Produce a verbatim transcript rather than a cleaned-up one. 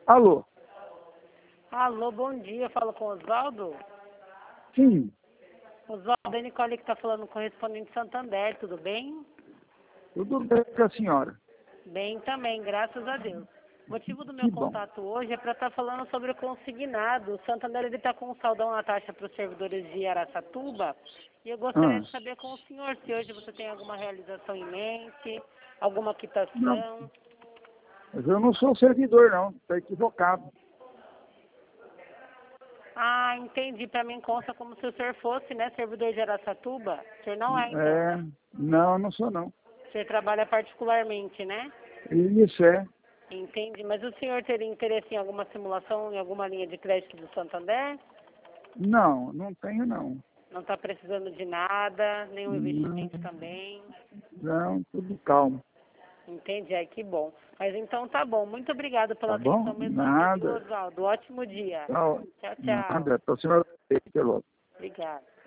Alô? Alô, bom dia. Falo com o Oswaldo. Sim. Oswaldo, é Nicole que está falando, correspondente Santander, tudo bem? Tudo bem com a senhora? Bem também, graças a Deus. O motivo do meu Que bom. contato hoje é para estar falando sobre o consignado. O Santander está com um saldão na taxa para os servidores de Araçatuba. E eu gostaria Ah, de saber com o senhor se hoje você tem alguma realização em mente, alguma não, quitação. mas eu não sou servidor, não. Está equivocado. Ah, entendi. Para mim consta como se o senhor fosse, né, servidor de Araçatuba. O senhor não é, então. É, não, não sou, não. O senhor trabalha particularmente, né? Isso é. Entendi. Mas o senhor teria interesse em alguma simulação, em alguma linha de crédito do Santander? Não, não tenho, não. Não está precisando de nada, nenhum Não, investimento também? não, tudo calmo. Entendi, ai que bom. Mas então tá bom. Muito obrigado pela Tá bom? atenção mesmo assim, viu, Nada. Oswaldo? Ótimo dia. Tchau. Tchau, tchau. Nada. Para a senhora. Até logo. Obrigada.